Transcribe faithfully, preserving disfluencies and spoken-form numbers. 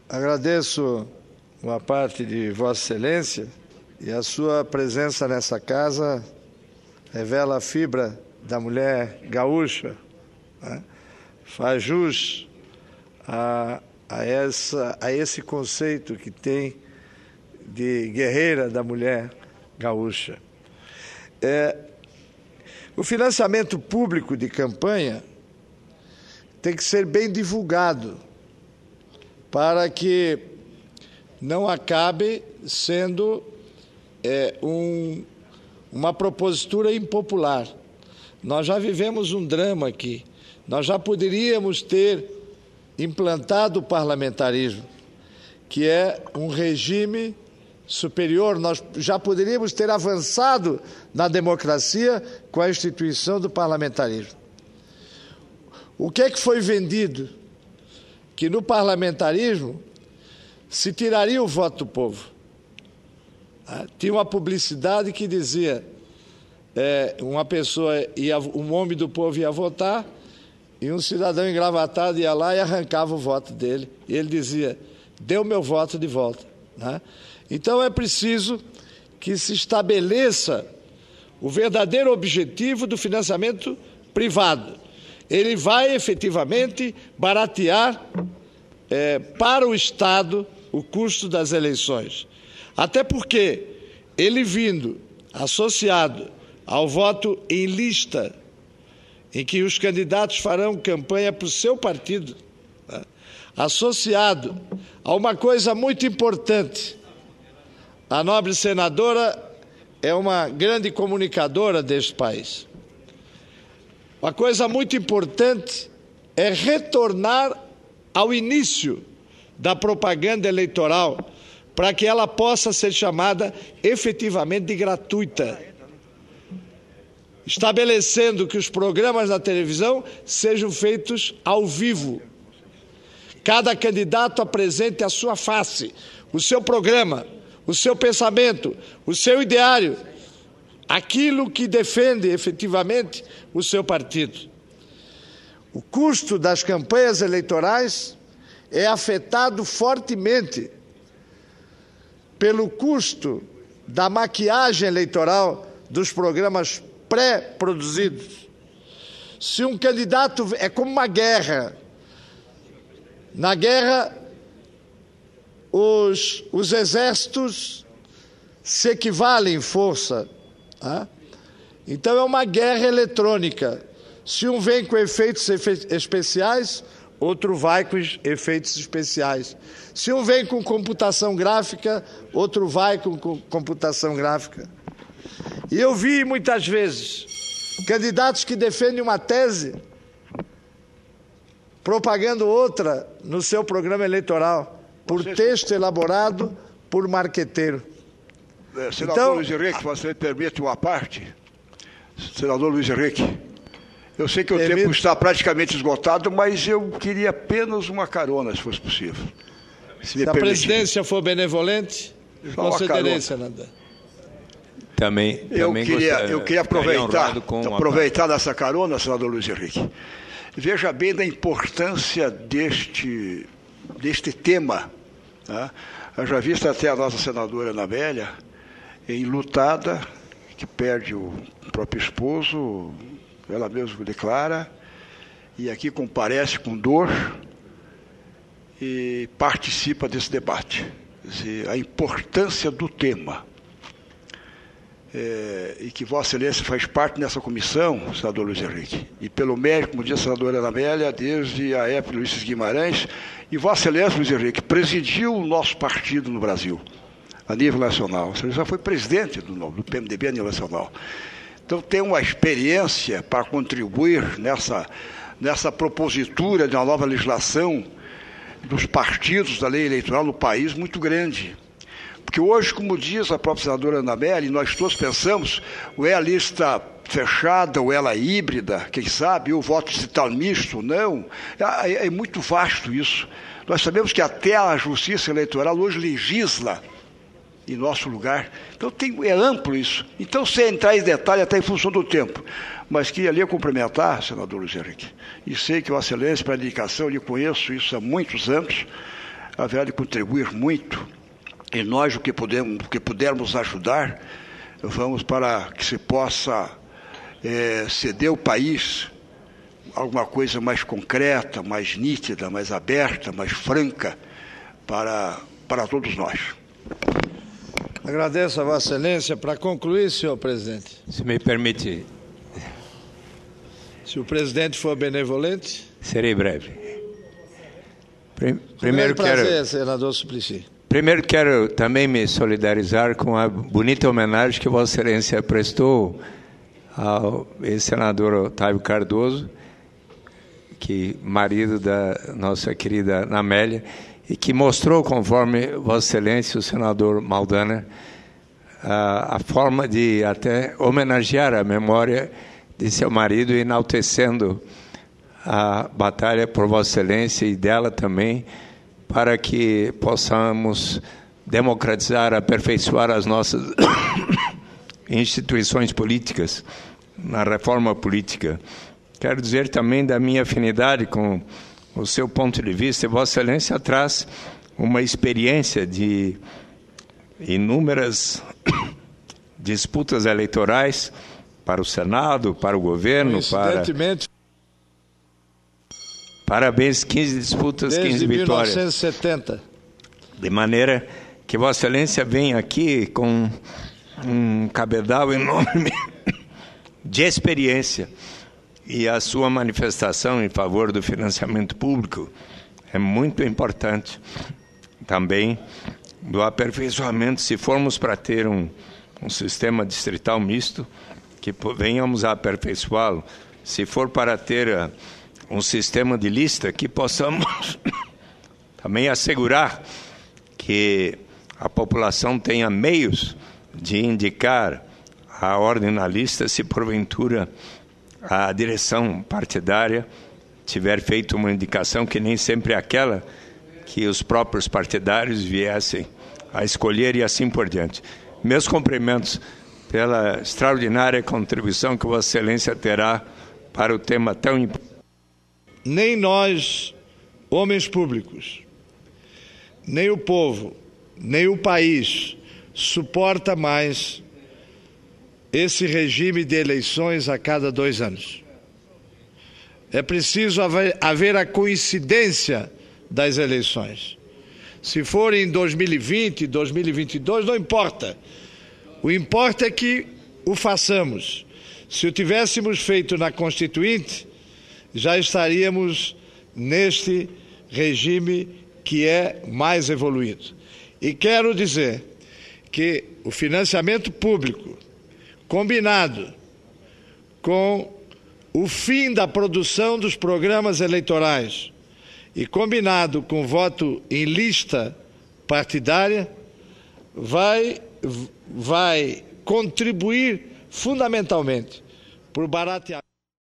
Agradeço uma parte de Vossa Excelência e a sua presença nessa casa revela a fibra da mulher gaúcha, né? Faz jus a, a, essa, a esse conceito que tem de guerreira da mulher gaúcha. É, o financiamento público de campanha tem que ser bem divulgado para que não acabe sendo é, um, uma propositura impopular. Nós já vivemos um drama aqui. Nós já poderíamos ter implantado o parlamentarismo, que é um regime superior. Nós já poderíamos ter avançado na democracia com a instituição do parlamentarismo. O que é que foi vendido? Que no parlamentarismo se tiraria o voto do povo. Tinha uma publicidade que dizia é, uma pessoa, ia, um homem do povo ia votar e um cidadão engravatado ia lá e arrancava o voto dele. E ele dizia, dê o meu voto de volta. Né? Então é preciso que se estabeleça o verdadeiro objetivo do financiamento privado. Ele vai efetivamente baratear é, para o Estado o custo das eleições. Até porque ele vindo associado ao voto em lista, em que os candidatos farão campanha para o seu partido, né? Associado a uma coisa muito importante. A nobre senadora é uma grande comunicadora deste país. Uma coisa muito importante é retornar ao início da propaganda eleitoral para que ela possa ser chamada efetivamente de gratuita, estabelecendo que os programas da televisão sejam feitos ao vivo. Cada candidato apresente a sua face, o seu programa, o seu pensamento, o seu ideário, aquilo que defende efetivamente o seu partido. O custo das campanhas eleitorais é afetado fortemente pelo custo da maquiagem eleitoral dos programas pré-produzidos. Se um candidato... É como uma guerra. Na guerra, os, os exércitos se equivalem em força. Tá? Então é uma guerra eletrônica. Se um vem com efeitos efe- especiais, outro vai com efeitos especiais. Se um vem com computação gráfica, outro vai com, com computação gráfica. E eu vi muitas vezes candidatos que defendem uma tese propagando outra no seu programa eleitoral, por texto elaborado por marqueteiro. É, senador então, Luiz Henrique, você permite uma parte? Senador Luiz Henrique, eu sei que o permito. tempo está praticamente esgotado, mas eu queria apenas uma carona, se fosse possível. Se, se a presidência for benevolente, concederei, senador. Também, eu também queria, gostaria, eu queria aproveitar, aproveitar uma... dessa carona, senador Luiz Henrique. Veja bem da importância deste, deste tema. Tá? Eu já vi até a nossa senadora Ana Amélia, enlutada, que perde o próprio esposo, ela mesma declara, e aqui comparece com dor e participa desse debate. Quer dizer, a importância do tema. É, e que Vossa Excelência faz parte dessa comissão, senador Luiz Henrique, e pelo mérito, como disse a senadora Ana Amélia, desde a época de Luiz Guimarães, e Vossa Excelência, Luiz Henrique, presidiu o nosso partido no Brasil, a nível nacional. Você já foi presidente do, do P M D B a nível nacional. Então tem uma experiência para contribuir nessa, nessa propositura de uma nova legislação dos partidos da lei eleitoral no país muito grande. Porque hoje, como diz a própria senadora Ana Amélia, e nós todos pensamos, ou é a lista fechada, ou ela híbrida, quem sabe, ou voto digital misto, não. É, é muito vasto isso. Nós sabemos que até a Justiça Eleitoral hoje legisla em nosso lugar. Então tem, é amplo isso. Então, sem entrar em detalhe, até em função do tempo. Mas queria ali cumprimentar, senador Luiz Henrique, e sei que Vossa Excelência, para a indicação, eu lhe conheço isso há muitos anos, haverá de contribuir muito, e nós, o que, podemos, o que pudermos ajudar, vamos para que se possa é, ceder o país alguma coisa mais concreta, mais nítida, mais aberta, mais franca para, para todos nós. Agradeço a Vossa Excelência. Para concluir, senhor presidente. Se me permite. Se o presidente for benevolente. Serei breve. Prim, primeiro prazer, quero, senador Suplicy. Primeiro quero também me solidarizar com a bonita homenagem que Vossa Excelência prestou ao ex-senador Otávio Cardoso, que marido da nossa querida Amélia, e que mostrou, conforme Vossa Excelência, o senador Maldaner, a, a forma de até homenagear a memória de seu marido, enaltecendo a batalha por Vossa Excelência e dela também, para que possamos democratizar, aperfeiçoar as nossas instituições políticas, na reforma política. Quero dizer também da minha afinidade com o seu ponto de vista. Vossa Excelência traz uma experiência de inúmeras disputas eleitorais para o Senado, para o governo, para... Parabéns, quinze disputas, desde quinze vitórias. mil novecentos e setenta. De maneira que Vossa Excelência vem aqui com um cabedal enorme de experiência, e a sua manifestação em favor do financiamento público é muito importante. Também do aperfeiçoamento, se formos para ter um, um sistema distrital misto, que venhamos a aperfeiçoá-lo. Se for para ter uh, um sistema de lista, que possamos também assegurar que a população tenha meios de indicar a ordem na lista, se porventura a direção partidária tiver feito uma indicação que nem sempre é aquela que os próprios partidários viessem a escolher, e assim por diante. Meus cumprimentos pela extraordinária contribuição que Vossa Excelência terá para o tema tão importante. Nem nós, homens públicos, nem o povo, nem o país suporta mais esse regime de eleições a cada dois anos. É preciso haver, haver a coincidência das eleições. Se for em dois mil e vinte, dois mil e vinte e dois, não importa. O importa é que o façamos. Se o tivéssemos feito na Constituinte, já estaríamos neste regime que é mais evoluído. E quero dizer que o financiamento público, combinado com o fim da produção dos programas eleitorais e combinado com voto em lista partidária, vai, vai contribuir fundamentalmente para o barateamento.